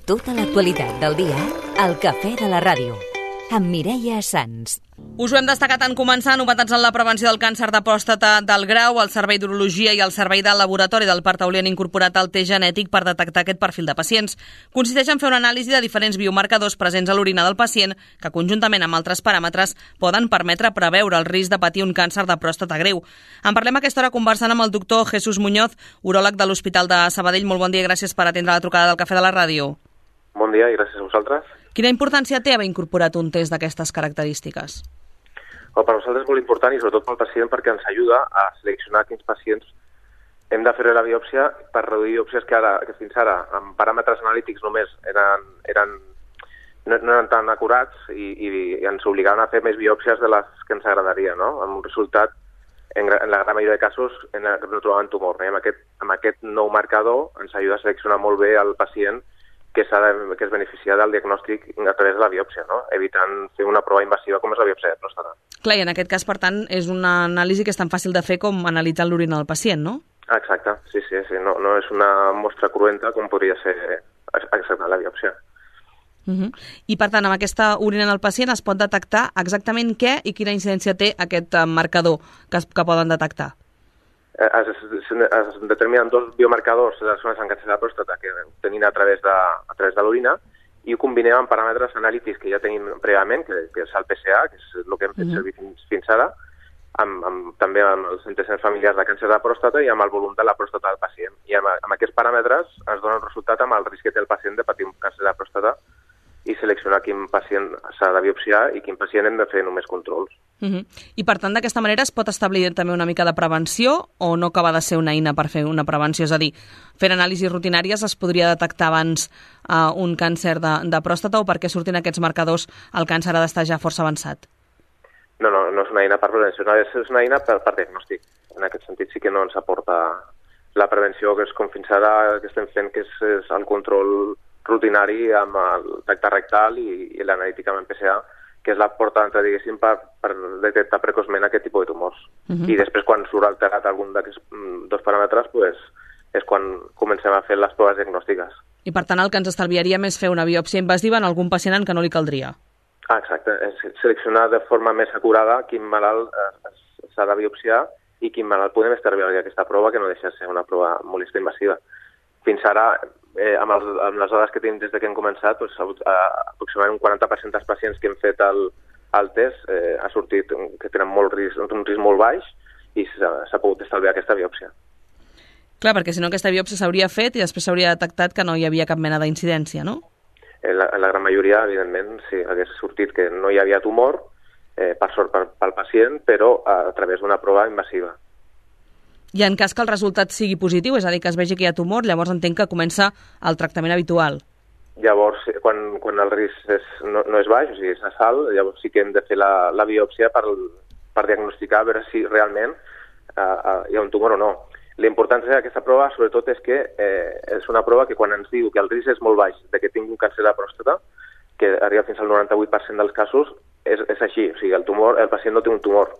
Tota l'actualitat del dia al Cafè de la Ràdio, amb Mireia Sans. Us ho hem destacat en començar. Novetats en la prevenció del càncer de pròstata del grau. El Servei d'Urologia i el Servei de Laboratori del Part Taulí han incorporat el test genètic per detectar aquest perfil de pacients. Consisteix en fer una anàlisi de diferents biomarcadors presents a l'orina del pacient que, conjuntament amb altres paràmetres, poden permetre preveure el risc de patir un càncer de pròstata greu. En parlem a aquesta hora conversant amb el doctor Jesús Muñoz, uròleg de l'Hospital de Sabadell. Molt bon dia, gràcies per atendre la trucada del Cafè de la Ràdio. Bon dia i gràcies a vosaltres. Quina importància té haver incorporat un test d'aquestes característiques? Per nosaltres és molt important i sobretot pel pacient perquè ens ajuda a seleccionar quins pacients hem de fer la biòpsia per reduir biòpsies que fins ara amb paràmetres analítics només no eren tan acurats i ens obligaven a fer més biòpsies de les que ens agradaria, no? Amb un resultat, en la gran majoria de casos, no trobaven tumor. Amb aquest nou marcador ens ajuda a seleccionar molt bé el pacient que es beneficia del diagnòstic a través de la biòpsia, no? Evitant fer una prova invasiva com és la biòpsia de pròstata. Clar, i en aquest cas, per tant, és una anàlisi que és tan fàcil de fer com analitzar l'orina del pacient, no? Exacte, sí. No és una mostra cruenta com podria ser exactament la biòpsia. I, per tant, amb aquesta orina del pacient es pot detectar exactament què i quina incidència té aquest marcador que poden detectar? Es determinen dos biomarcadors relacionats amb càncer de pròstata que tenim a través de l'orina i ho combinem amb paràmetres analítics que ja tenim prèviament, que és el PSA, que és el que hem fet servir fins ara, també amb els antecedents familiars de càncer de pròstata i amb el volum de la pròstata del pacient. I amb aquests paràmetres es dona un resultat amb el risc que té el pacient de patir un càncer de pròstata i seleccionar quin pacient s'ha de biopsiar i quin pacient hem de fer només controls. I, per tant, d'aquesta manera es pot establir també una mica de prevenció o no acaba de ser una eina per fer una prevenció? És a dir, fent anàlisis rutinàries es podria detectar abans un càncer de pròstata o perquè surtin aquests marcadors el càncer ha d'estar ja força avançat? No és una eina per prevenció, és una eina per diagnòstic. En aquest sentit sí que no ens aporta la prevenció que és com fins ara que estem fent, que és el control rutinari amb el tacte rectal i l'analítica amb el PSA, que és la porta d'entrada, diguéssim, per detectar precoçment aquest tipus de tumors. I després, quan surt alterat algun d'aquests dos paràmetres, és quan comencem a fer les proves diagnòstiques. I, per tant, el que ens estalviaríem és fer una biòpsia invasiva en algun pacient en què no li caldria? Exacte, és seleccionar de forma més acurada quin malalt s'ha de biopsiar i quin malalt podem estalviar aquesta prova, que no deixa de ser una prova molt invasiva. Fins ara, amb les dades que tenim des que hem començat, aproximadament un 40% dels pacients que hem fet el test ha sortit que tenen un risc molt baix i s'ha pogut estalviar aquesta biòpsia. Clar, perquè si no aquesta biòpsia s'hauria fet i després s'hauria detectat que no hi havia cap mena d'incidència, no? En la gran majoria, evidentment, sí, hagués sortit que no hi havia tumor, per sort pel pacient, però a través d'una prova invasiva. I en cas que el resultat sigui positiu, és a dir, que es vegi que hi ha tumor, llavors entenc que comença el tractament habitual. Llavors, quan el risc no és baix, o sigui, és alt, llavors sí que hem de fer la biòpsia per diagnosticar, a veure si realment hi ha un tumor o no. La importància d'aquesta prova, sobretot, és que és una prova que quan ens diu que el risc és molt baix de que tingui un càncer de pròstata, que arriba fins al 98% dels casos, és així, o sigui, el pacient no té un tumor.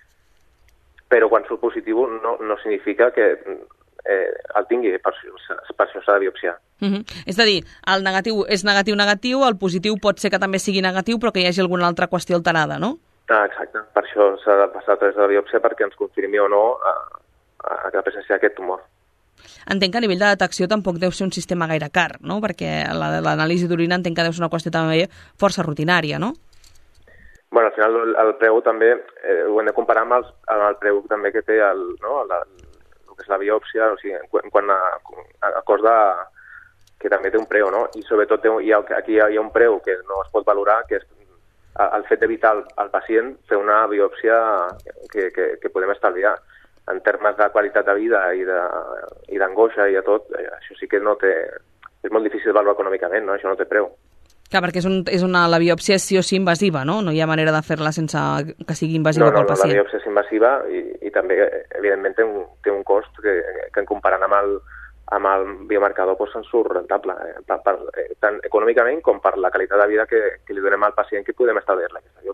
Però quan surt positiu no significa que el tingui, per això s'ha de biopsiar. És a dir, el negatiu és negatiu, el positiu pot ser que també sigui negatiu, però que hi hagi alguna altra qüestió alterada, no? Exacte, per això s'ha de passar a través de la biòpsia perquè ens confirmi o no la presència d'aquest tumor. Entenc que a nivell de detecció tampoc deu ser un sistema gaire car, no? Perquè l'anàlisi d'orina entenc que deu ser una qüestió també força rutinària, no? Bueno, al final el preu també ho hem de comparar amb el preu també que té el que és la biòpsia, o sigui, quan a cost que també té un preu, no? I sobretot aquí hi ha un preu que no es pot valorar, que és el fet d'evitar al pacient fer una biòpsia que podem estalviar. En termes de qualitat de vida i d'angoixa i de tot, això sí que no té... És molt difícil de valorar econòmicament, no? Això no té preu. Clar, perquè la biòpsia és sí o sí invasiva, no? No hi ha manera de fer-la sense que sigui invasiva pel pacient. No, la biòpsia és invasiva i també, evidentment, té un cost que en comparant amb el biomarcador ens surt rentable, tant econòmicament com per la qualitat de vida que li donem al pacient que podem establir-la aquesta biòpsia.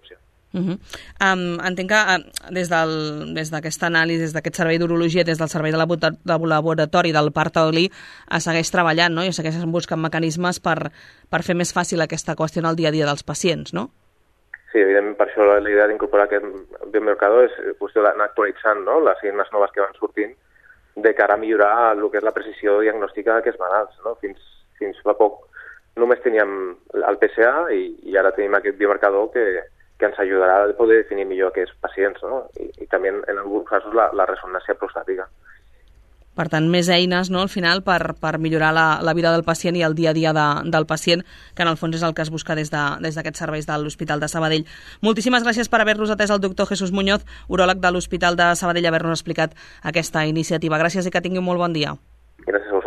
Entenc que des d'aquesta anàlisi, des d'aquest servei d'urologia, des del servei de laboratori del Parc Taulí, segueix treballant, no? I segueixen buscant mecanismes per fer més fàcil aquesta qüestió en el dia a dia dels pacients, no? Sí, evidentment, per això la idea d'incorporar aquest biomarcador és qüestió d'anar actualitzant, no?, les eines noves que van sortint de cara a millorar el que és la precisió diagnòstica d'aquests malalts, no? Fins fa poc només teníem el PSA i ara tenim aquest biomarcador que ens ajudarà a poder definir millor aquests pacients, no? I també en alguns casos la ressonància prostàtica. Per tant, més eines, no?, al final per millorar la vida del pacient i el dia a dia del pacient, que en el fons és el que es busca des d'aquests serveis de l'Hospital de Sabadell. Moltíssimes gràcies per haver-nos atès el doctor Jesús Muñoz, uròleg de l'Hospital de Sabadell, haver-nos explicat aquesta iniciativa. Gràcies i que tingui un molt bon dia. Gràcies a